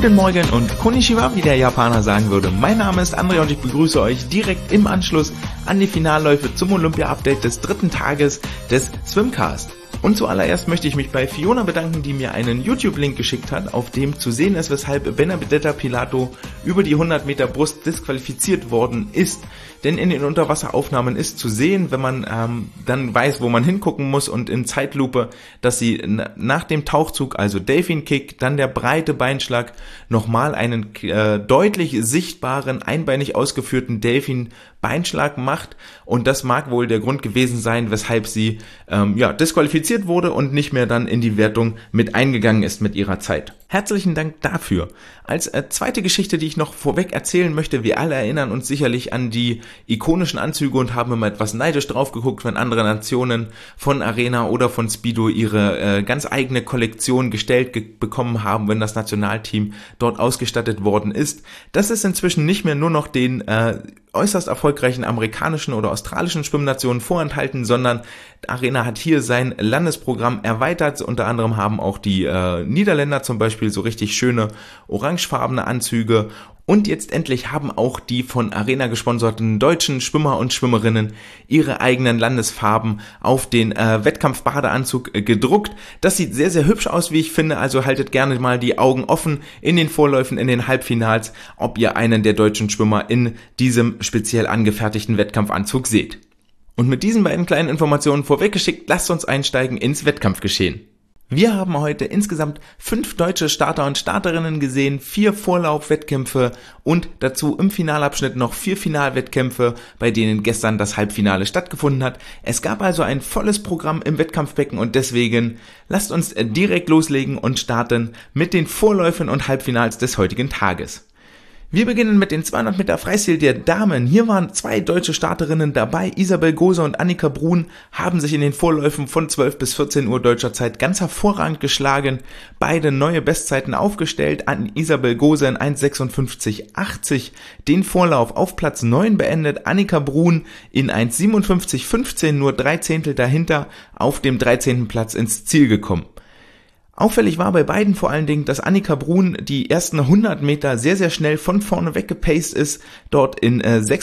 Guten Morgen und Konnichiwa, wie der Japaner sagen würde. Mein Name ist André und ich begrüße euch direkt im Anschluss an die Finalläufe zum Olympia-Update des 3. Tages des Swimcast. Und zuallererst möchte ich mich bei Fiona bedanken, die mir einen YouTube-Link geschickt hat, auf dem zu sehen ist, weshalb Benedetta Pilato über die 100 Meter Brust disqualifiziert worden ist. Denn in den Unterwasseraufnahmen ist zu sehen, wenn man dann weiß, wo man hingucken muss und in Zeitlupe, dass sie nach dem Tauchzug, also Delfin Kick, dann der breite Beinschlag, nochmal einen deutlich sichtbaren, einbeinig ausgeführten Delfin Beinschlag macht. Und das mag wohl der Grund gewesen sein, weshalb sie disqualifiziert wurde und nicht mehr dann in die Wertung mit eingegangen ist mit ihrer Zeit. Herzlichen Dank dafür. Als zweite Geschichte, die ich noch vorweg erzählen möchte, wir alle erinnern uns sicherlich an die ikonischen Anzüge und haben immer etwas neidisch drauf geguckt, wenn andere Nationen von Arena oder von Speedo ihre ganz eigene Kollektion gestellt bekommen haben, wenn das Nationalteam dort ausgestattet worden ist. Das ist inzwischen nicht mehr nur noch den äußerst erfolgreichen amerikanischen oder australischen Schwimmnationen vorenthalten, sondern Arena hat hier sein Landesprogramm erweitert. Unter anderem haben auch die Niederländer zum Beispiel so richtig schöne orangefarbene Anzüge. Und jetzt endlich haben auch die von Arena gesponserten deutschen Schwimmer und Schwimmerinnen ihre eigenen Landesfarben auf den Wettkampfbadeanzug gedruckt. Das sieht sehr, sehr hübsch aus, wie ich finde. Also haltet gerne mal die Augen offen in den Vorläufen, in den Halbfinals, ob ihr einen der deutschen Schwimmer in diesem speziell angefertigten Wettkampfanzug seht. Und mit diesen beiden kleinen Informationen vorweggeschickt, lasst uns einsteigen ins Wettkampfgeschehen. Wir haben heute insgesamt 5 deutsche Starter und Starterinnen gesehen, 4 Vorlaufwettkämpfe und dazu im Finalabschnitt noch 4 Finalwettkämpfe, bei denen gestern das Halbfinale stattgefunden hat. Es gab also ein volles Programm im Wettkampfbecken und deswegen lasst uns direkt loslegen und starten mit den Vorläufen und Halbfinals des heutigen Tages. Wir beginnen mit den 200 Meter Freistil der Damen. Hier waren 2 deutsche Starterinnen dabei. Isabel Gose und Annika Brun haben sich in den Vorläufen von 12 bis 14 Uhr deutscher Zeit ganz hervorragend geschlagen. Beide neue Bestzeiten aufgestellt. Isabel Gose in 1,56,80 den Vorlauf auf Platz 9 beendet. Annika Brun in 1,57,15 nur 3 Zehntel dahinter auf dem 13. Platz ins Ziel gekommen. Auffällig war bei beiden vor allen Dingen, dass Annika Brun die ersten 100 Meter sehr, sehr schnell von vorne weggepaced ist, dort in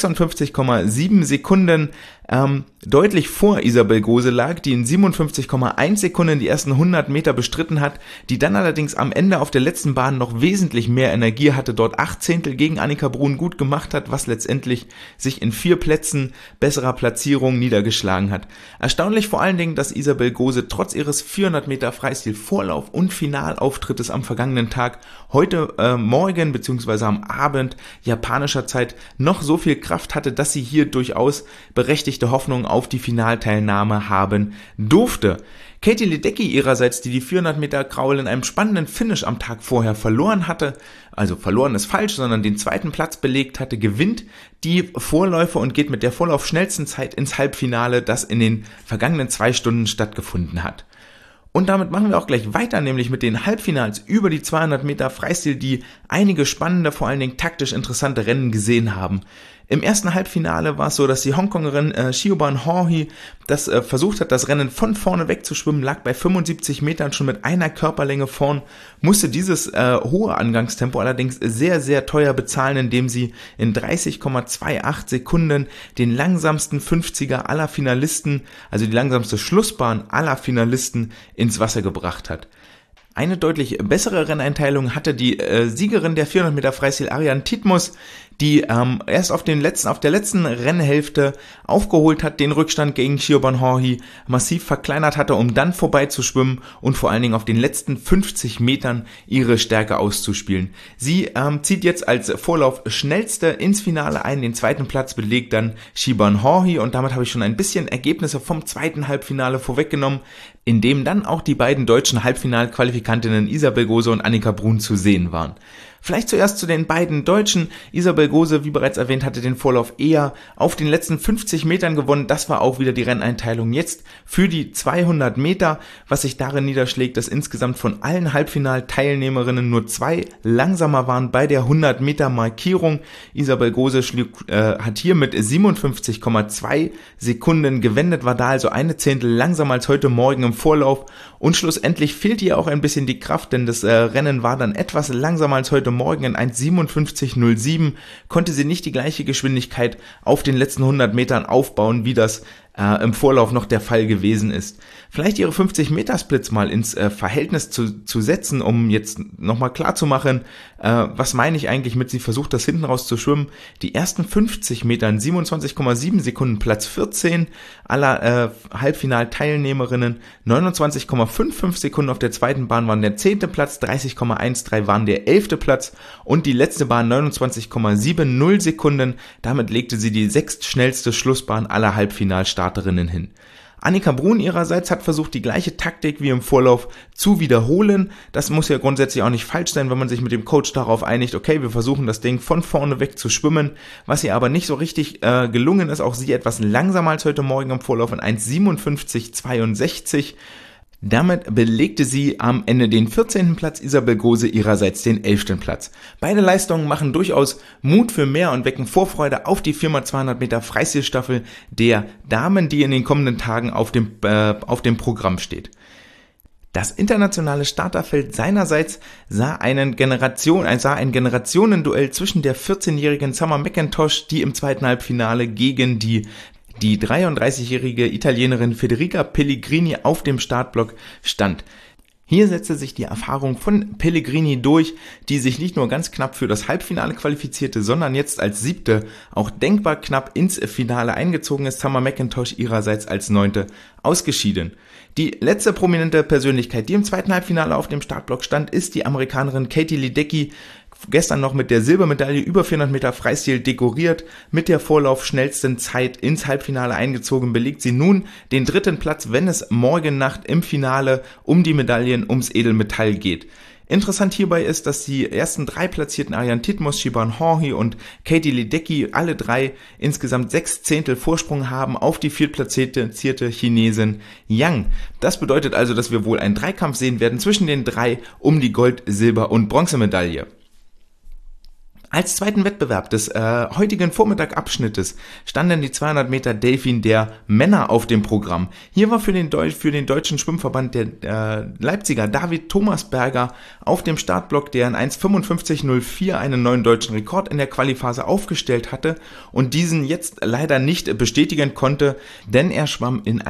56,7 Sekunden deutlich vor Isabel Gose lag, die in 57,1 Sekunden die ersten 100 Meter bestritten hat, die dann allerdings am Ende auf der letzten Bahn noch wesentlich mehr Energie hatte, dort 8 Zehntel gegen Annika Brun gut gemacht hat, was letztendlich sich in 4 Plätzen besserer Platzierung niedergeschlagen hat. Erstaunlich vor allen Dingen, dass Isabel Gose trotz ihres 400 Meter Freistil Vorlauf und Finalauftrittes am vergangenen Tag heute Morgen bzw. am Abend japanischer Zeit noch so viel Kraft hatte, dass sie hier durchaus berechtigte Hoffnung auf die Finalteilnahme haben durfte. Katie Ledecky ihrerseits, die 400 Meter Kraul in einem spannenden Finish am Tag vorher verloren hatte, also verloren ist falsch, sondern den 2. Platz belegt hatte, gewinnt die Vorläufe und geht mit der vorlaufschnellsten Zeit ins Halbfinale, das in den vergangenen 2 Stunden stattgefunden hat. Und damit machen wir auch gleich weiter, nämlich mit den Halbfinals über die 200 Meter Freistil, die einige spannende, vor allen Dingen taktisch interessante Rennen gesehen haben. Im ersten Halbfinale war es so, dass die Hongkongerin Siobhan Haughey das versucht hat, das Rennen von vorne wegzuschwimmen, lag bei 75 Metern schon mit einer Körperlänge vorn, musste dieses hohe Angangstempo allerdings sehr, sehr teuer bezahlen, indem sie in 30,28 Sekunden den langsamsten 50er aller Finalisten, also die langsamste Schlussbahn aller Finalisten ins Wasser gebracht hat. Eine deutlich bessere Renneinteilung hatte die Siegerin der 400 Meter Freistil Ariane Titmus, die erst auf der letzten Rennhälfte aufgeholt hat, den Rückstand gegen Siobhan Haughey massiv verkleinert hatte, um dann vorbeizuschwimmen und vor allen Dingen auf den letzten 50 Metern ihre Stärke auszuspielen. Sie zieht jetzt als Vorlauf schnellste ins Finale ein, den 2. Platz belegt dann Siobhan Haughey und damit habe ich schon ein bisschen Ergebnisse vom 2. Halbfinale vorweggenommen, in dem dann auch die beiden deutschen Halbfinalqualifikantinnen Isabel Gose und Annika Brun zu sehen waren. Vielleicht zuerst zu den beiden Deutschen. Isabel Gose, wie bereits erwähnt, hatte den Vorlauf eher auf den letzten 50 Metern gewonnen. Das war auch wieder die Renneinteilung jetzt für die 200 Meter, was sich darin niederschlägt, dass insgesamt von allen Halbfinalteilnehmerinnen nur 2 langsamer waren bei der 100 Meter Markierung. Isabel Gose hat hier mit 57,2 Sekunden gewendet, war da also eine Zehntel langsamer als heute Morgen im Vorlauf und schlussendlich fehlte ihr auch ein bisschen die Kraft, denn das Rennen war dann etwas langsamer als heute Morgen in 1,57,07, konnte sie nicht die gleiche Geschwindigkeit auf den letzten 100 Metern aufbauen, wie das im Vorlauf noch der Fall gewesen ist. Vielleicht ihre 50-Meter-Splits mal ins Verhältnis zu setzen, um jetzt nochmal klar zu machen, was meine ich eigentlich mit, sie versucht das hinten raus zu schwimmen. Die ersten 50 Meter in 27,7 Sekunden, Platz 14 aller Halbfinalteilnehmerinnen, 29,55 Sekunden auf der zweiten Bahn waren der 10. Platz, 30,13 waren der 11. Platz und die letzte Bahn 29,70 Sekunden. Damit legte sie die sechstschnellste Schlussbahn aller Halbfinalstarterinnen hin. Annika Brun ihrerseits hat versucht, die gleiche Taktik wie im Vorlauf zu wiederholen. Das muss ja grundsätzlich auch nicht falsch sein, wenn man sich mit dem Coach darauf einigt, okay, wir versuchen das Ding von vorne weg zu schwimmen. Was ihr aber nicht so richtig gelungen ist, auch sie etwas langsamer als heute Morgen im Vorlauf in 1,57,62. Damit belegte sie am Ende den 14. Platz, Isabel Gose ihrerseits den 11. Platz. Beide Leistungen machen durchaus Mut für mehr und wecken Vorfreude auf die 4x200 Meter Freistilstaffel der Damen, die in den kommenden Tagen auf dem Programm steht. Das internationale Starterfeld seinerseits sah ein Generationenduell zwischen der 14-jährigen Summer McIntosh, die im zweiten Halbfinale gegen die 33-jährige Italienerin Federica Pellegrini auf dem Startblock stand. Hier setzte sich die Erfahrung von Pellegrini durch, die sich nicht nur ganz knapp für das Halbfinale qualifizierte, sondern jetzt als 7. auch denkbar knapp ins Finale eingezogen ist. Summer McIntosh ihrerseits als 9. ausgeschieden. Die letzte prominente Persönlichkeit, die im zweiten Halbfinale auf dem Startblock stand, ist die Amerikanerin Katie Ledecky, gestern noch mit der Silbermedaille über 400 Meter Freistil dekoriert, mit der vorlaufschnellsten Zeit ins Halbfinale eingezogen, belegt sie nun den 3. Platz, wenn es morgen Nacht im Finale um die Medaillen ums Edelmetall geht. Interessant hierbei ist, dass die ersten 3 platzierten Ariane Titmus, Shiban Horhi und Katie Ledecky alle 3 insgesamt 6 Zehntel Vorsprung haben auf die 4. Chinesin Yang. Das bedeutet also, dass wir wohl einen Dreikampf sehen werden zwischen den 3 um die Gold-, Silber- und Bronzemedaille. Als zweiten Wettbewerb des heutigen Vormittagabschnittes standen die 200 Meter Delfin der Männer auf dem Programm. Hier war für den deutschen Schwimmverband der Leipziger David Thomasberger auf dem Startblock, der in 1,55,04 einen neuen deutschen Rekord in der Qualiphase aufgestellt hatte und diesen jetzt leider nicht bestätigen konnte, denn er schwamm in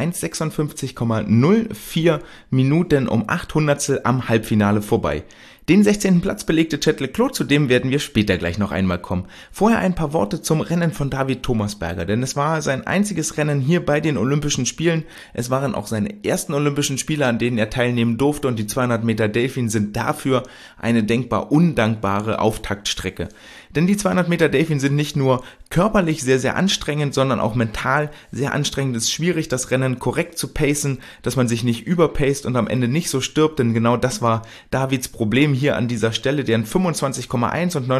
1,56,04 Minuten um 800 am Halbfinale vorbei. Den 16. Platz belegte Chet Leclos, zu dem werden wir später gleich noch einmal kommen. Vorher ein paar Worte zum Rennen von David Thomasberger, denn es war sein einziges Rennen hier bei den Olympischen Spielen. Es waren auch seine ersten Olympischen Spiele, an denen er teilnehmen durfte, und die 200 Meter Delfin sind dafür eine denkbar undankbare Auftaktstrecke. Denn die 200 Meter Delfin sind nicht nur körperlich sehr, sehr anstrengend, sondern auch mental sehr anstrengend. Es ist schwierig, das Rennen korrekt zu pacen, dass man sich nicht überpaced und am Ende nicht so stirbt, denn genau das war Davids Problem hier an dieser Stelle, der in 25,1 und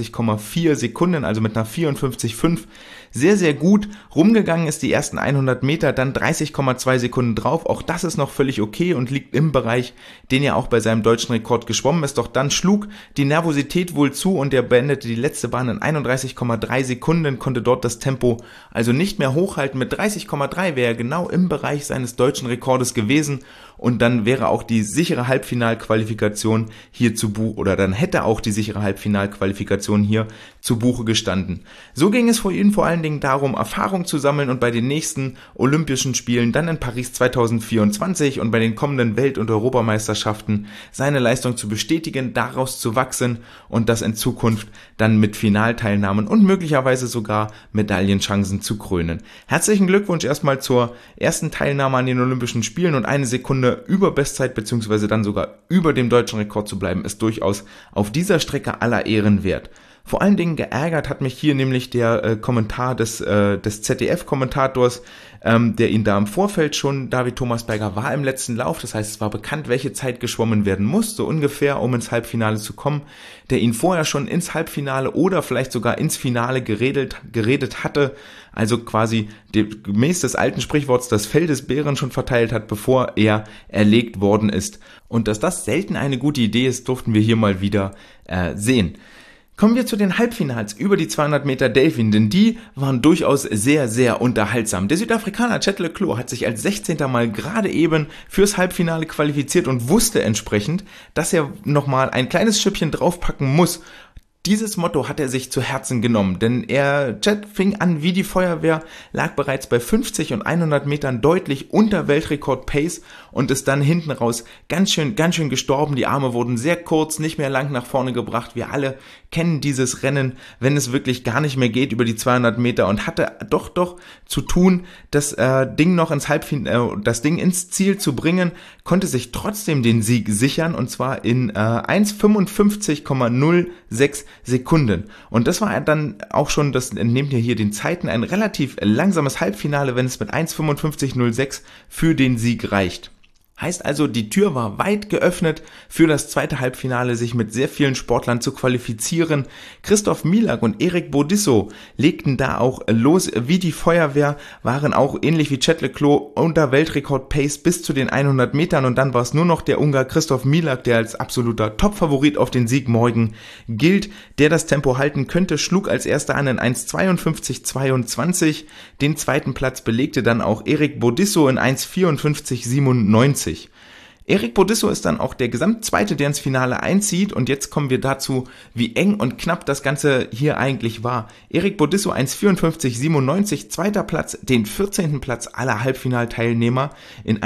29,4 Sekunden, also mit einer 54,5, sehr, sehr gut rumgegangen ist, die ersten 100 Meter, dann 30,2 Sekunden drauf. Auch das ist noch völlig okay und liegt im Bereich, den er auch bei seinem deutschen Rekord geschwommen ist. Doch dann schlug die Nervosität wohl zu und er beendete die letzte Bahn in 31,3 Sekunden, konnte dort das Tempo also nicht mehr hochhalten. Mit 30,3 wäre er genau im Bereich seines deutschen Rekordes gewesen und dann wäre auch die sichere Halbfinalqualifikation hier zu Buche, oder dann hätte auch die sichere Halbfinalqualifikation hier zu Buche gestanden. So ging es für ihn vor allen Dingen darum, Erfahrung zu sammeln und bei den nächsten Olympischen Spielen, dann in Paris 2024 und bei den kommenden Welt- und Europameisterschaften seine Leistung zu bestätigen, daraus zu wachsen und das in Zukunft dann mit Finalteilnahmen und möglicherweise sogar Medaillenchancen zu krönen. Herzlichen Glückwunsch erstmal zur ersten Teilnahme an den Olympischen Spielen, und eine Sekunde über Bestzeit bzw. dann sogar über dem deutschen Rekord zu bleiben, ist durchaus auf dieser Strecke aller Ehren wert. Vor allen Dingen geärgert hat mich hier nämlich der Kommentar des ZDF-Kommentators, der ihn da im Vorfeld schon, David Thomasberger war im letzten Lauf, das heißt, es war bekannt, welche Zeit geschwommen werden muss, so ungefähr, um ins Halbfinale zu kommen, der ihn vorher schon ins Halbfinale oder vielleicht sogar ins Finale geredet hatte, also quasi gemäß des alten Sprichworts das Fell des Bären schon verteilt hat, bevor er erlegt worden ist. Und dass das selten eine gute Idee ist, durften wir hier mal wieder sehen. Kommen wir zu den Halbfinals über die 200 Meter Delfin, denn die waren durchaus sehr, sehr unterhaltsam. Der Südafrikaner Chet le Clos hat sich als 16. Mal gerade eben fürs Halbfinale qualifiziert und wusste entsprechend, dass er nochmal ein kleines Schippchen draufpacken muss. Dieses Motto hat er sich zu Herzen genommen, denn Chet fing an wie die Feuerwehr, lag bereits bei 50 und 100 Metern deutlich unter Weltrekord-Pace und ist dann hinten raus ganz schön gestorben. Die Arme wurden sehr kurz, nicht mehr lang nach vorne gebracht. Wir alle kennen dieses Rennen, wenn es wirklich gar nicht mehr geht über die 200 Meter und hatte doch zu tun, das Ding noch das Ding ins Ziel zu bringen, konnte sich trotzdem den Sieg sichern und zwar in 1:55,06 Sekunden. Und das war dann auch schon, das entnehmt ihr hier den Zeiten, ein relativ langsames Halbfinale, wenn es mit 1:55,06 für den Sieg reicht. Heißt also, die Tür war weit geöffnet für das zweite Halbfinale, sich mit sehr vielen Sportlern zu qualifizieren. Christoph Milak und Erik Bodisso legten da auch los wie die Feuerwehr, waren auch ähnlich wie Chet le Clos unter Weltrekord-Pace bis zu den 100 Metern und dann war es nur noch der Ungar Christoph Milak, der als absoluter Topfavorit auf den Sieg morgen gilt, der das Tempo halten könnte, schlug als erster an in 1:52,22. Den zweiten Platz belegte dann auch Erik Bodisso in 1:54,97. Erik Bodisso ist dann auch der Gesamtzweite, der ins Finale einzieht und jetzt kommen wir dazu, wie eng und knapp das Ganze hier eigentlich war. Erik Bodisso 1:54,97, zweiter Platz, den 14. Platz aller Halbfinalteilnehmer in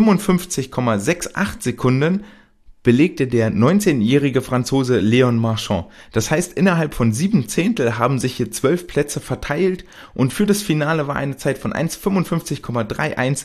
1:55,68 Sekunden belegte der 19-jährige Franzose Léon Marchand. Das heißt, innerhalb von 7 Zehntel haben sich hier 12 Plätze verteilt und für das Finale war eine Zeit von 1:55,31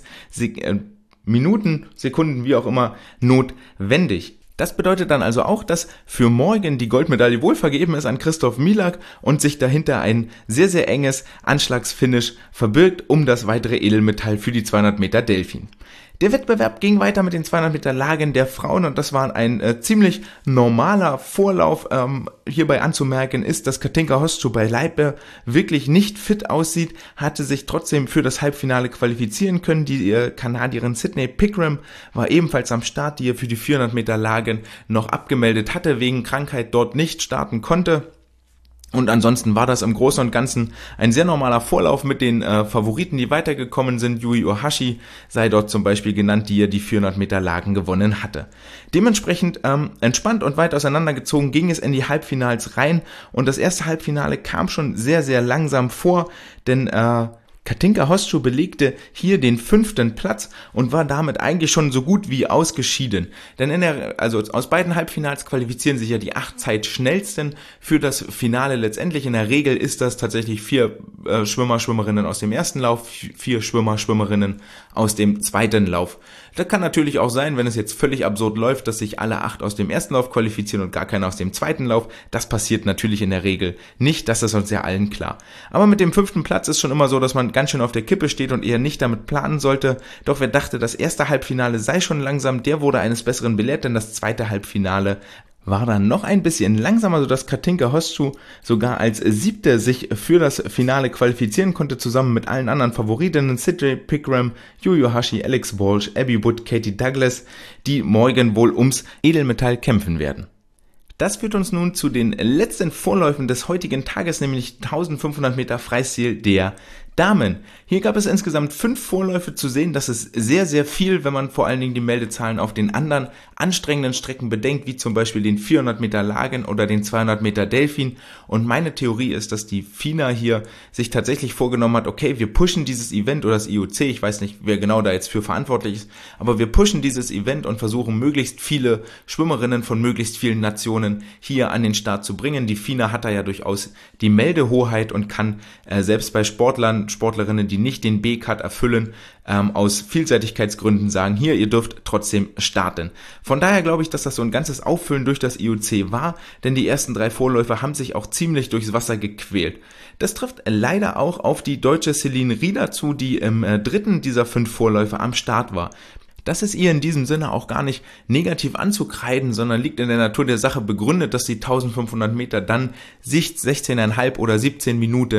Minuten, Sekunden, wie auch immer, notwendig. Das bedeutet dann also auch, dass für morgen die Goldmedaille wohl vergeben ist an Christoph Milak und sich dahinter ein sehr, sehr enges Anschlagsfinish verbirgt um das weitere Edelmetall für die 200 Meter Delfin. Der Wettbewerb ging weiter mit den 200 Meter Lagen der Frauen und das war ein ziemlich normaler Vorlauf. Hierbei anzumerken ist, dass Katinka Hoszu beileibe wirklich nicht fit aussieht, hatte sich trotzdem für das Halbfinale qualifizieren können. Die Kanadierin Sydney Pickram war ebenfalls am Start, die ihr für die 400 Meter Lagen noch abgemeldet hatte, wegen Krankheit dort nicht starten konnte. Und ansonsten war das im Großen und Ganzen ein sehr normaler Vorlauf mit den Favoriten, die weitergekommen sind. Yui Ohashi sei dort zum Beispiel genannt, die ja die 400 Meter Lagen gewonnen hatte. Dementsprechend entspannt und weit auseinandergezogen ging es in die Halbfinals rein. Und das erste Halbfinale kam schon sehr, sehr langsam vor, denn Katinka Hoszu belegte hier den 5. Platz und war damit eigentlich schon so gut wie ausgeschieden. Denn aus beiden Halbfinals qualifizieren sich ja die 8 Zeitschnellsten für das Finale letztendlich. In der Regel ist das tatsächlich 4 Schwimmer-Schwimmerinnen aus dem ersten Lauf, 4 Schwimmer-Schwimmerinnen aus dem zweiten Lauf. Das kann natürlich auch sein, wenn es jetzt völlig absurd läuft, dass sich alle 8 aus dem ersten Lauf qualifizieren und gar keiner aus dem zweiten Lauf. Das passiert natürlich in der Regel nicht, das ist uns ja allen klar. Aber mit dem 5. Platz ist schon immer so, dass man ganz schön auf der Kippe steht und eher nicht damit planen sollte. Doch wer dachte, das erste Halbfinale sei schon langsam, der wurde eines Besseren belehrt, denn das zweite Halbfinale war dann noch ein bisschen langsamer, sodass Katinka Hoszu sogar als 7. sich für das Finale qualifizieren konnte, zusammen mit allen anderen Favoritinnen Sydney Pickram, Yui Ohashi, Alex Walsh, Abby Wood, Katie Douglas, die morgen wohl ums Edelmetall kämpfen werden. Das führt uns nun zu den letzten Vorläufen des heutigen Tages, nämlich 1500 Meter Freistil der Damen. Hier gab es insgesamt 5 Vorläufe zu sehen. Das ist sehr, sehr viel, wenn man vor allen Dingen die Meldezahlen auf den anderen anstrengenden Strecken bedenkt, wie zum Beispiel den 400 Meter Lagen oder den 200 Meter Delfin. Und meine Theorie ist, dass die FINA hier sich tatsächlich vorgenommen hat, okay, wir pushen dieses Event oder das IOC, ich weiß nicht, wer genau da jetzt für verantwortlich ist, aber wir pushen dieses Event und versuchen, möglichst viele Schwimmerinnen von möglichst vielen Nationen hier an den Start zu bringen. Die FINA hat da ja durchaus die Meldehoheit und kann selbst bei Sportlerinnen, die nicht den B-Cut erfüllen, aus Vielseitigkeitsgründen sagen, hier, ihr dürft trotzdem starten. Von daher glaube ich, dass das so ein ganzes Auffüllen durch das IOC war, denn die ersten 3 Vorläufe haben sich auch ziemlich durchs Wasser gequält. Das trifft leider auch auf die deutsche Celine Rieder zu, die im 3. dieser 5 Vorläufe am Start war. Das ist ihr in diesem Sinne auch gar nicht negativ anzukreiden, sondern liegt in der Natur der Sache begründet, dass die 1500 Meter dann sich 16,5 oder 17 Minuten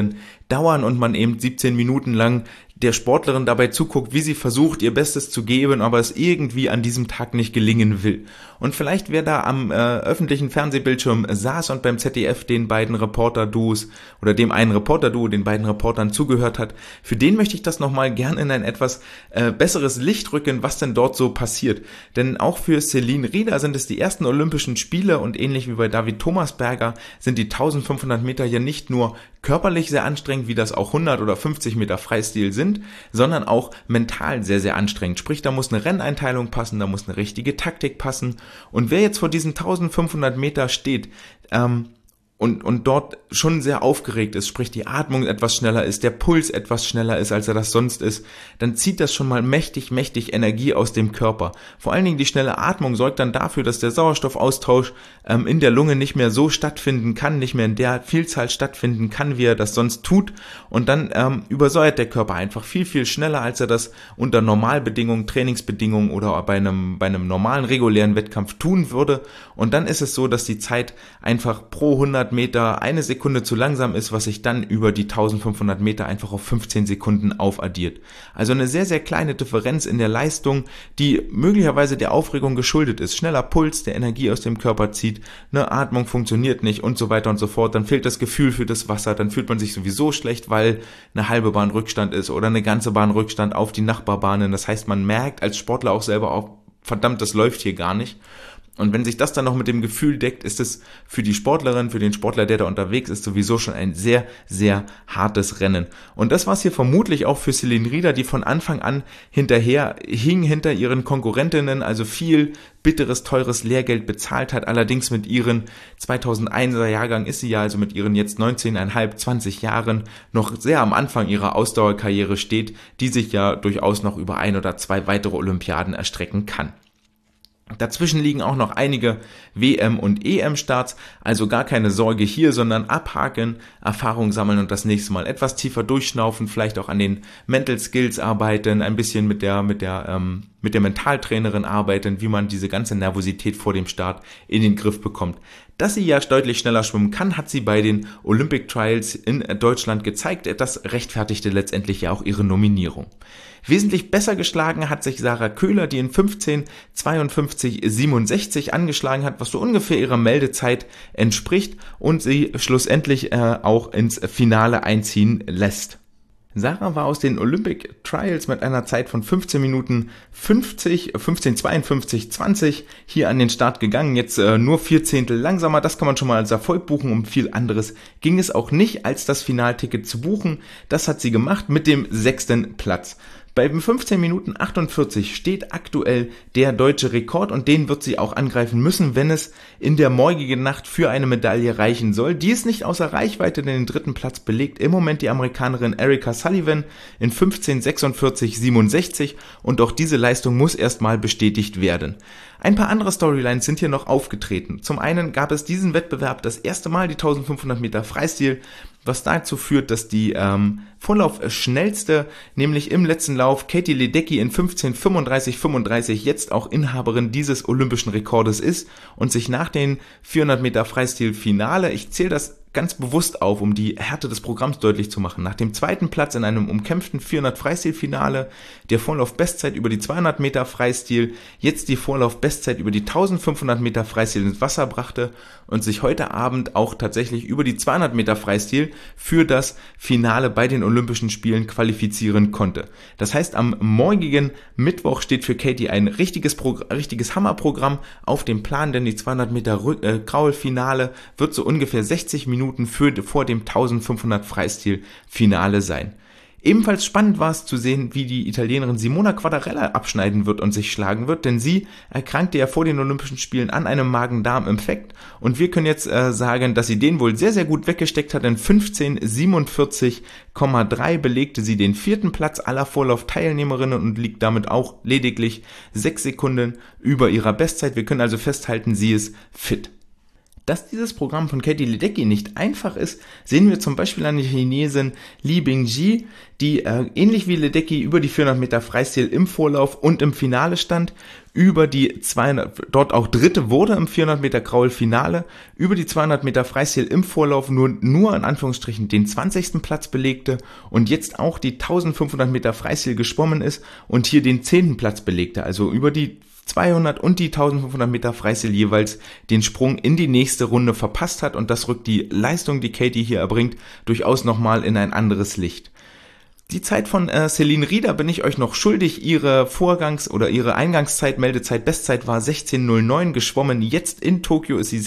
dauern und man eben 17 Minuten lang der Sportlerin dabei zuguckt, wie sie versucht, ihr Bestes zu geben, aber es irgendwie an diesem Tag nicht gelingen will. Und vielleicht wer da am öffentlichen Fernsehbildschirm saß und beim ZDF den beiden Reporter-Duos oder dem einen Reporter-Duo, den beiden Reportern zugehört hat, für den möchte ich das nochmal gern in ein etwas besseres Licht rücken, was denn dort so passiert. Denn auch für Celine Rieder sind es die ersten Olympischen Spiele und ähnlich wie bei David Thomasberger sind die 1500 Meter ja nicht nur körperlich sehr anstrengend, wie das auch 100 oder 50 Meter Freistil sind, sondern auch mental sehr, sehr anstrengend. Sprich, da muss eine Renneinteilung passen, da muss eine richtige Taktik passen. Und wer jetzt vor diesen 1500 Meter steht, und dort schon sehr aufgeregt ist, sprich die Atmung etwas schneller ist, der Puls etwas schneller ist, als er das sonst ist, dann zieht das schon mal mächtig Energie aus dem Körper. Vor allen Dingen die schnelle Atmung sorgt dann dafür, dass der Sauerstoffaustausch in der Lunge nicht mehr so stattfinden kann, nicht mehr in der Vielzahl stattfinden kann, wie er das sonst tut, und dann übersäuert der Körper einfach viel schneller, als er das unter Normalbedingungen, Trainingsbedingungen oder bei einem normalen, regulären Wettkampf tun würde, und dann ist es so, dass die Zeit einfach pro 100 Meter eine Sekunde zu langsam ist, was sich dann über die 1500 Meter einfach auf 15 Sekunden aufaddiert. Also eine sehr, sehr kleine Differenz in der Leistung, die möglicherweise der Aufregung geschuldet ist. Schneller Puls, der Energie aus dem Körper zieht, eine Atmung funktioniert nicht und so weiter und so fort. Dann fehlt das Gefühl für das Wasser, dann fühlt man sich sowieso schlecht, weil eine halbe Bahn Rückstand ist oder eine ganze Bahn Rückstand auf die Nachbarbahnen. Das heißt, man merkt als Sportler auch selber auch, verdammt, das läuft hier gar nicht. Und wenn sich das dann noch mit dem Gefühl deckt, ist es für die Sportlerin, für den Sportler, der da unterwegs ist, sowieso schon ein sehr, sehr hartes Rennen. Und das war es hier vermutlich auch für Celine Rieder, die von Anfang an hinterher hing, hinter ihren Konkurrentinnen, also viel bitteres, teures Lehrgeld bezahlt hat. Allerdings mit ihren 2001er Jahrgang ist sie ja, also mit ihren jetzt 19,5, 20 Jahren, noch sehr am Anfang ihrer Ausdauerkarriere steht, die sich ja durchaus noch über 1 oder 2 weitere Olympiaden erstrecken kann. Dazwischen liegen auch noch einige WM- und EM-Starts, also gar keine Sorge hier, sondern abhaken, Erfahrung sammeln und das nächste Mal etwas tiefer durchschnaufen, vielleicht auch an den Mental Skills arbeiten, ein bisschen mit der Mentaltrainerin arbeiten, wie man diese ganze Nervosität vor dem Start in den Griff bekommt. Dass sie ja deutlich schneller schwimmen kann, hat sie bei den Olympic Trials in Deutschland gezeigt. Das rechtfertigte letztendlich ja auch ihre Nominierung. Wesentlich besser geschlagen hat sich Sarah Köhler, die in 15:52:67 angeschlagen hat, was so ungefähr ihrer Meldezeit entspricht und sie schlussendlich auch ins Finale einziehen lässt. Sarah war aus den Olympic Trials mit einer Zeit von 15:52:20 hier an den Start gegangen, jetzt nur 4 Zehntel langsamer, das kann man schon mal als Erfolg buchen, um viel anderes ging es auch nicht, als das Finalticket zu buchen. Das hat sie gemacht mit dem 6. Platz. Bei 15:48 steht aktuell der deutsche Rekord und den wird sie auch angreifen müssen, wenn es in der morgigen Nacht für eine Medaille reichen soll. Die ist nicht außer Reichweite, denn den 3. Platz belegt im Moment die Amerikanerin Erika Sullivan in 15:46:67 und auch diese Leistung muss erstmal bestätigt werden. Ein paar andere Storylines sind hier noch aufgetreten. Zum einen gab es diesen Wettbewerb das erste Mal die 1500 Meter Freistil, was dazu führt, dass die Vorlaufschnellste, nämlich im letzten Lauf Katie Ledecky in 15:35:35 jetzt auch Inhaberin dieses olympischen Rekordes ist und sich nach den 400 Meter Freistil-Finale, ich zähle das ganz bewusst auf, um die Härte des Programms deutlich zu machen. Nach dem 2. Platz in einem umkämpften 400 Freistil-Finale, der Vorlauf-Bestzeit über die 200 Meter Freistil, jetzt die Vorlauf-Bestzeit über die 1500 Meter Freistil ins Wasser brachte und sich heute Abend auch tatsächlich über die 200 Meter Freistil für das Finale bei den Olympischen Spielen qualifizieren konnte. Das heißt, am morgigen Mittwoch steht für Katie ein richtiges Hammerprogramm auf dem Plan, denn die 200 Meter Kraul-Finale wird so ungefähr 60 Minuten vor dem 1500 Freistil-Finale sein. Ebenfalls spannend war es zu sehen, wie die Italienerin Simona Quadarella abschneiden wird und sich schlagen wird, denn sie erkrankte ja vor den Olympischen Spielen an einem Magen-Darm-Infekt und wir können jetzt sagen, dass sie den wohl sehr, sehr gut weggesteckt hat. In 15:47,3 belegte sie den 4. Platz aller Vorlaufteilnehmerinnen und liegt damit auch lediglich 6 Sekunden über ihrer Bestzeit. Wir können also festhalten, sie ist fit. Dass dieses Programm von Katie Ledecky nicht einfach ist, sehen wir zum Beispiel an der Chinesin Li Bingji, die ähnlich wie Ledecky über die 400 Meter Freistil im Vorlauf und im Finale stand, über die 200, dort auch Dritte wurde im 400 Meter Kraul-Finale, über die 200 Meter Freistil im Vorlauf nur in Anführungsstrichen den 20. Platz belegte und jetzt auch die 1500 Meter Freistil geschwommen ist und hier den 10. Platz belegte, also über die 200 und die 1500 Meter Freistil jeweils den Sprung in die nächste Runde verpasst hat, und das rückt die Leistung, die Katie hier erbringt, durchaus nochmal in ein anderes Licht. Die Zeit von Celine Rieder bin ich euch noch schuldig. Ihre ihre Eingangszeit, Meldezeit, Bestzeit war 16:09 geschwommen. Jetzt in Tokio ist sie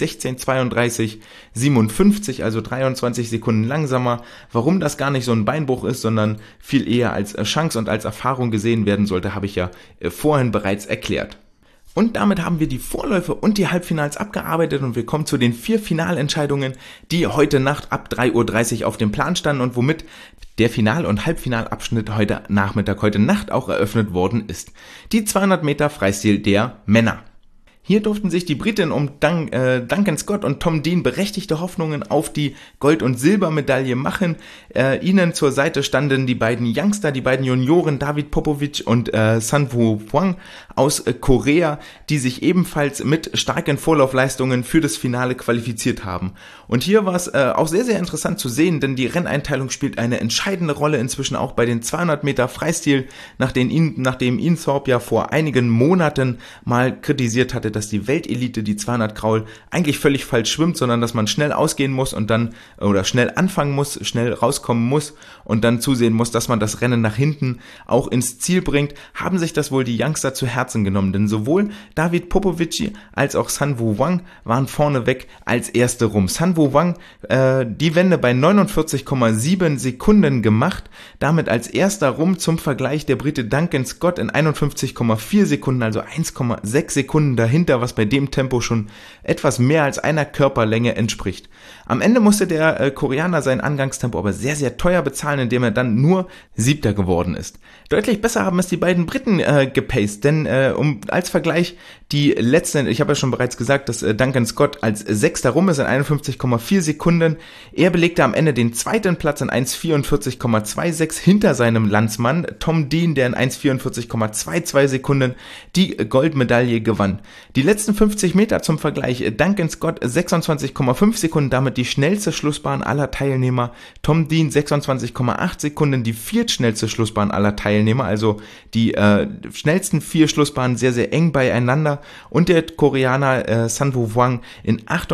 16:32:57, also 23 Sekunden langsamer. Warum das gar nicht so ein Beinbruch ist, sondern viel eher als Chance und als Erfahrung gesehen werden sollte, habe ich ja vorhin bereits erklärt. Und damit haben wir die Vorläufe und die Halbfinals abgearbeitet und wir kommen zu den 4 Finalentscheidungen, die heute Nacht ab 3:30 Uhr auf dem Plan standen und womit der Final- und Halbfinalabschnitt heute Nacht auch eröffnet worden ist. Die 200 Meter Freistil der Männer. Hier durften sich die Briten um Duncan Scott und Tom Dean berechtigte Hoffnungen auf die Gold- und Silbermedaille machen. Ihnen zur Seite standen die beiden Youngster, die beiden Junioren David Popovic und Sanwoo Hwang aus Korea, die sich ebenfalls mit starken Vorlaufleistungen für das Finale qualifiziert haben. Und hier war es auch sehr, sehr interessant zu sehen, denn die Renneinteilung spielt eine entscheidende Rolle inzwischen auch bei den 200 Meter Freistil, nachdem Ian Thorpe ja vor einigen Monaten mal kritisiert hatte, dass die Weltelite die 200 Kraul eigentlich völlig falsch schwimmt, sondern dass man schnell ausgehen muss und dann, oder schnell anfangen muss, schnell rauskommen muss und dann zusehen muss, dass man das Rennen nach hinten auch ins Ziel bringt, haben sich das wohl die Youngster zu Herzen genommen, denn sowohl David Popovic als auch Sanwoo Hwang waren vorneweg als Erste rum. Sanwoo Hwang die Wende bei 49,7 Sekunden gemacht, damit als Erster rum, zum Vergleich der Brite Duncan Scott in 51,4 Sekunden, also 1,6 Sekunden dahinter, was bei dem Tempo schon etwas mehr als einer Körperlänge entspricht. Am Ende musste der Koreaner sein Angangstempo aber sehr, sehr teuer bezahlen, indem er dann nur 7. geworden ist. Deutlich besser haben es die beiden Briten gepaced, denn als Vergleich die letzten, ich habe ja schon bereits gesagt, dass Duncan Scott als 6. rum ist in 51,4 Sekunden. Er belegte am Ende den 2. Platz in 1,44,26 hinter seinem Landsmann Tom Dean, der in 1,44,22 Sekunden die Goldmedaille gewann. Die letzten 50 Meter zum Vergleich: Duncan Scott 26,5 Sekunden, damit die schnellste Schlussbahn aller Teilnehmer. Tom Dean 26,8 Sekunden, die viertschnellste Schlussbahn aller Teilnehmer, also die schnellsten 4 Schlussbahnen sehr, sehr eng beieinander. Und der Koreaner Sanwoo Hwang in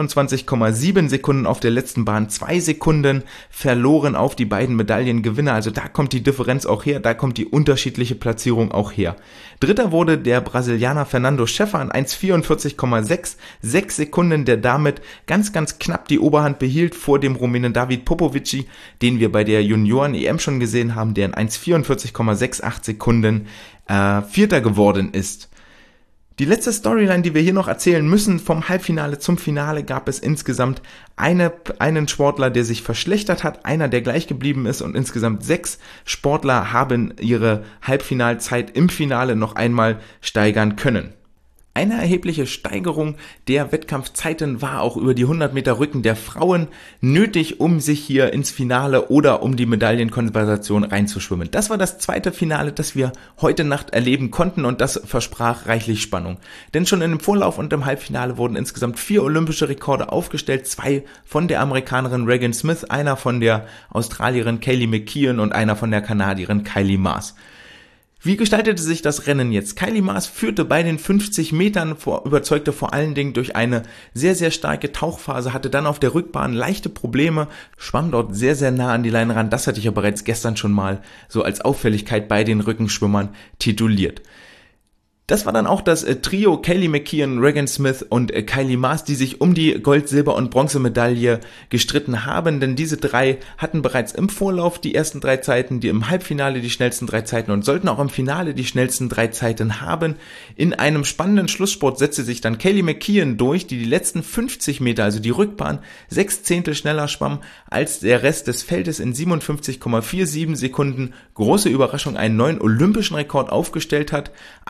28,7 Sekunden auf der letzten Bahn, 2 Sekunden verloren auf die beiden Medaillengewinner. Also da kommt die Differenz auch her, da kommt die unterschiedliche Platzierung auch her. Dritter wurde der Brasilianer Fernando Schäfer in 1,44,6 Sekunden, der damit ganz, ganz knapp die Oberhand behielt vor dem Rumänen David Popovic, den wir bei der Junioren-EM schon gesehen haben, der in 1,44,68 Sekunden Vierter geworden ist. Die letzte Storyline, die wir hier noch erzählen müssen: vom Halbfinale zum Finale gab es insgesamt einen Sportler, der sich verschlechtert hat, einer, der gleich geblieben ist, und insgesamt 6 Sportler haben ihre Halbfinalzeit im Finale noch einmal steigern können. Eine erhebliche Steigerung der Wettkampfzeiten war auch über die 100 Meter Rücken der Frauen nötig, um sich hier ins Finale oder um die Medaillenkonversation reinzuschwimmen. Das war das zweite Finale, das wir heute Nacht erleben konnten, und das versprach reichlich Spannung. Denn schon in dem Vorlauf und im Halbfinale wurden insgesamt 4 olympische Rekorde aufgestellt, 2 von der Amerikanerin Regan Smith, einer von der Australierin Kaylee McKeown und einer von der Kanadierin Kylie Maas. Wie gestaltete sich das Rennen jetzt? Kylie Maas führte bei den 50 Metern, überzeugte vor allen Dingen durch eine sehr, sehr starke Tauchphase, hatte dann auf der Rückbahn leichte Probleme, schwamm dort sehr, sehr nah an die Leine ran. Das hatte ich ja bereits gestern schon mal so als Auffälligkeit bei den Rückenschwimmern tituliert. Das war dann auch das Trio Kaylee McKeown, Regan Smith und Kylie Maas, die sich um die Gold-, Silber- und Bronzemedaille gestritten haben, denn diese 3 hatten bereits im Vorlauf die ersten 3 Zeiten, die im Halbfinale die schnellsten 3 Zeiten und sollten auch im Finale die schnellsten 3 Zeiten haben. In einem spannenden Schlusssport setzte sich dann Kaylee McKeown durch, die letzten 50 Meter, also die Rückbahn, 6 Zehntel schneller schwamm als der Rest des Feldes in 57,47 Sekunden. Große Überraschung, einen neuen olympischen Rekord aufgestellt hat, allerdings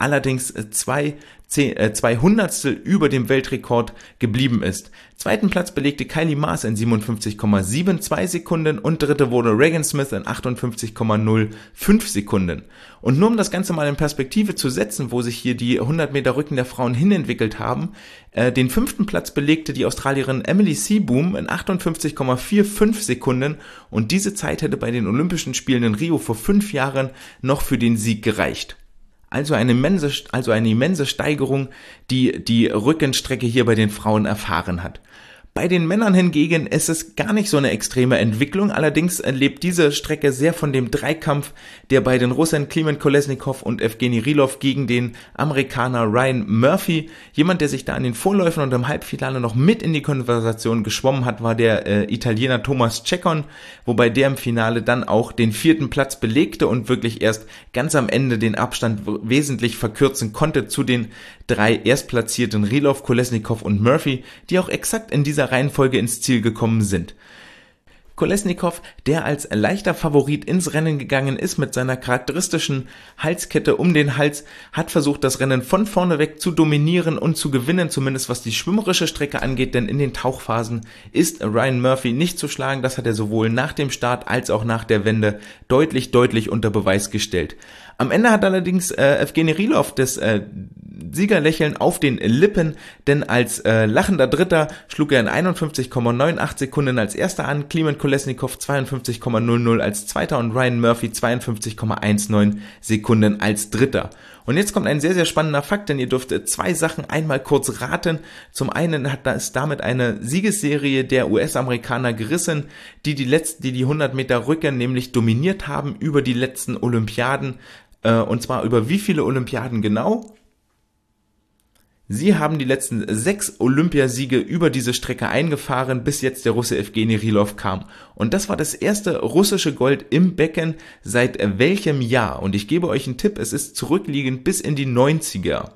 allerdings zwei Hundertstel über dem Weltrekord geblieben ist. Zweiten Platz belegte Kylie Maas in 57,72 Sekunden und dritte wurde Regan Smith in 58,05 Sekunden. Und nur um das Ganze mal in Perspektive zu setzen, wo sich hier die 100 Meter Rücken der Frauen hinentwickelt haben, den fünften Platz belegte die Australierin Emily Seeboom in 58,45 Sekunden und diese Zeit hätte bei den Olympischen Spielen in Rio vor 5 Jahren noch für den Sieg gereicht. Also eine immense Steigerung, die die Rückenstrecke hier bei den Frauen erfahren hat. Bei den Männern hingegen ist es gar nicht so eine extreme Entwicklung, allerdings lebt diese Strecke sehr von dem Dreikampf, der bei den Russen Klimen Kolesnikov und Evgeny Rylov gegen den Amerikaner Ryan Murphy, jemand, der sich da an den Vorläufen und im Halbfinale noch mit in die Konversation geschwommen hat, war der Italiener Thomas Ceccon, wobei der im Finale dann auch den 4. Platz belegte und wirklich erst ganz am Ende den Abstand wesentlich verkürzen konnte zu den 3 Erstplatzierten Rylov, Kolesnikov und Murphy, die auch exakt in dieser Reihenfolge ins Ziel gekommen sind. Kolesnikov, der als leichter Favorit ins Rennen gegangen ist mit seiner charakteristischen Halskette um den Hals, hat versucht, das Rennen von vorne weg zu dominieren und zu gewinnen, zumindest was die schwimmerische Strecke angeht, denn in den Tauchphasen ist Ryan Murphy nicht zu schlagen. Das hat er sowohl nach dem Start als auch nach der Wende deutlich unter Beweis gestellt. Am Ende hat allerdings Evgeny Rylov das Siegerlächeln auf den Lippen, denn als lachender Dritter schlug er in 51,98 Sekunden als Erster an, Klimen Kolesnikov 52,00 als Zweiter und Ryan Murphy 52,19 Sekunden als Dritter. Und jetzt kommt ein sehr spannender Fakt, denn ihr dürft 2 Sachen einmal kurz raten. Zum einen ist damit eine Siegesserie der US-Amerikaner gerissen, die die 100 Meter Rücken nämlich dominiert haben über die letzten Olympiaden. Und zwar über wie viele Olympiaden genau? Sie haben die letzten 6 Olympiasiege über diese Strecke eingefahren, bis jetzt der Russe Evgeny Rylov kam. Und das war das erste russische Gold im Becken seit welchem Jahr? Und ich gebe euch einen Tipp, es ist zurückliegend bis in die 90er.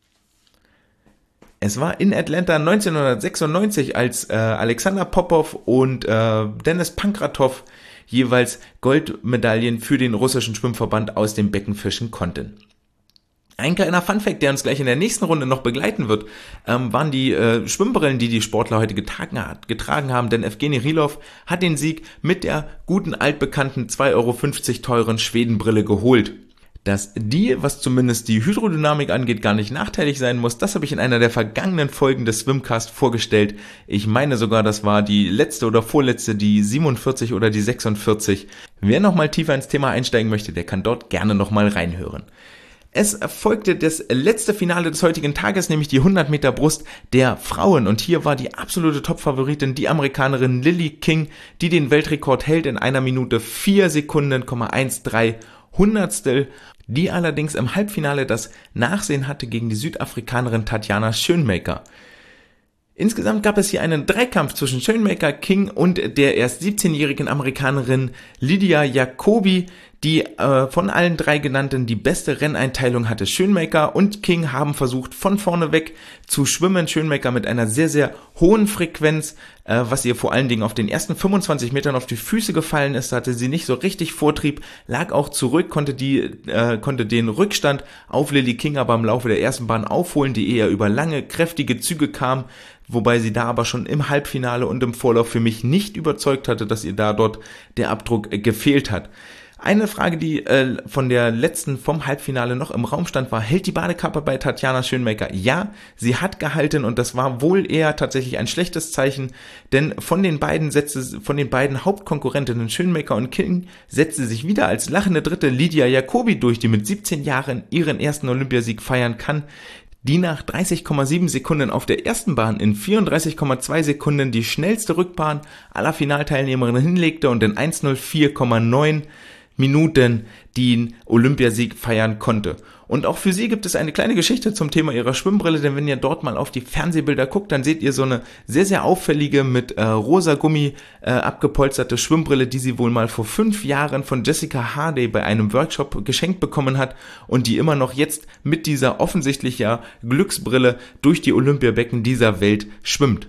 Es war in Atlanta 1996, als Alexander Popov und Denis Pankratov jeweils Goldmedaillen für den russischen Schwimmverband aus dem Becken fischen konnten. Ein kleiner Funfact, der uns gleich in der nächsten Runde noch begleiten wird, waren die Schwimmbrillen, die die Sportler heute getragen haben, denn Evgeny Rylov hat den Sieg mit der guten altbekannten 2,50 € teuren Schwedenbrille geholt. Dass die, was zumindest die Hydrodynamik angeht, gar nicht nachteilig sein muss, das habe ich in einer der vergangenen Folgen des Swimcast vorgestellt. Ich meine sogar, das war die letzte oder vorletzte, die 47 oder die 46. Wer nochmal tiefer ins Thema einsteigen möchte, der kann dort gerne nochmal reinhören. Es folgte das letzte Finale des heutigen Tages, nämlich die 100 Meter Brust der Frauen. Und hier war die absolute Top-Favoritin die Amerikanerin Lily King, die den Weltrekord hält in 1 Minute 4 Sekunden, 13 Hundertstel, die allerdings im Halbfinale das Nachsehen hatte gegen die Südafrikanerin Tatjana Schoenmaker. Insgesamt gab es hier einen Dreikampf zwischen Schoenmaker, King und der erst 17-jährigen Amerikanerin Lydia Jacobi, die von allen 3 genannten die beste Renneinteilung hatte. Schoenmaker und King haben versucht, von vorne weg zu schwimmen. Schoenmaker mit einer sehr hohen Frequenz, was ihr vor allen Dingen auf den ersten 25 Metern auf die Füße gefallen ist. Da hatte sie nicht so richtig Vortrieb, lag auch zurück, konnte den Rückstand auf Lily King aber im Laufe der ersten Bahn aufholen, die eher über lange, kräftige Züge kam, wobei sie da aber schon im Halbfinale und im Vorlauf für mich nicht überzeugt hatte, dass ihr dort der Abdruck gefehlt hat. Eine Frage, die vom Halbfinale noch im Raum stand, war, hält die Badekappe bei Tatjana Schoenmaker? Ja, sie hat gehalten und das war wohl eher tatsächlich ein schlechtes Zeichen, denn von den beiden Hauptkonkurrentinnen Schoenmaker und King setzte sich wieder als lachende Dritte Lydia Jacobi durch, die mit 17 Jahren ihren ersten Olympiasieg feiern kann, die nach 30,7 Sekunden auf der ersten Bahn in 34,2 Sekunden die schnellste Rückbahn aller Finalteilnehmerinnen hinlegte und in 1:04,9 Minuten den Olympiasieg feiern konnte. Und auch für sie gibt es eine kleine Geschichte zum Thema ihrer Schwimmbrille, denn wenn ihr dort mal auf die Fernsehbilder guckt, dann seht ihr so eine sehr auffällige mit rosa Gummi abgepolsterte Schwimmbrille, die sie wohl mal vor 5 Jahren von Jessica Hardy bei einem Workshop geschenkt bekommen hat und die immer noch jetzt mit dieser offensichtlich Glücksbrille durch die Olympiabecken dieser Welt schwimmt.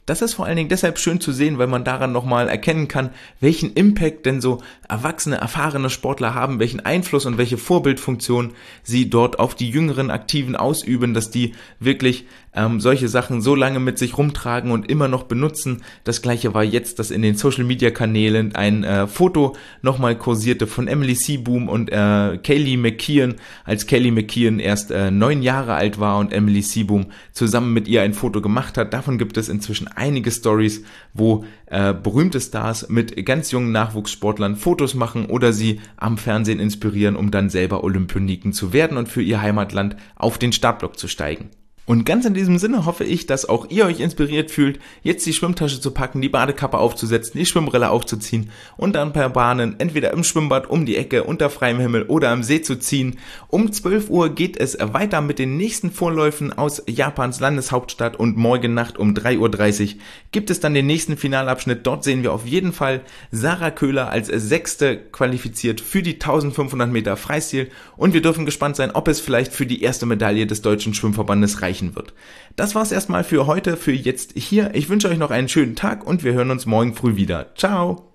Das ist vor allen Dingen deshalb schön zu sehen, weil man daran nochmal erkennen kann, welchen Impact denn so erwachsene, erfahrene Sportler haben, welchen Einfluss und welche Vorbildfunktion sie dort auf die jüngeren Aktiven ausüben, dass die wirklich solche Sachen so lange mit sich rumtragen und immer noch benutzen. Das gleiche war jetzt, dass in den Social-Media-Kanälen ein Foto nochmal kursierte von Emily Seeboom und Kaylee McKeon, als Kaylee McKeon erst 9 Jahre alt war und Emily Seeboom zusammen mit ihr ein Foto gemacht hat. Davon gibt es inzwischen einige Stories, wo berühmte Stars mit ganz jungen Nachwuchssportlern Fotos machen oder sie am Fernsehen inspirieren, um dann selber Olympioniken zu werden und für ihr Heimatland auf den Startblock zu steigen. Und ganz in diesem Sinne hoffe ich, dass auch ihr euch inspiriert fühlt, jetzt die Schwimmtasche zu packen, die Badekappe aufzusetzen, die Schwimmbrille aufzuziehen und dann per Bahnen entweder im Schwimmbad um die Ecke unter freiem Himmel oder am See zu ziehen. Um 12 Uhr geht es weiter mit den nächsten Vorläufen aus Japans Landeshauptstadt und morgen Nacht um 3:30 Uhr gibt es dann den nächsten Finalabschnitt. Dort sehen wir auf jeden Fall Sarah Köhler als 6. qualifiziert für die 1500 Meter Freistil und wir dürfen gespannt sein, ob es vielleicht für die erste Medaille des Deutschen Schwimmverbandes reichen wird. Das war's erstmal für heute, für jetzt hier. Ich wünsche euch noch einen schönen Tag und wir hören uns morgen früh wieder. Ciao!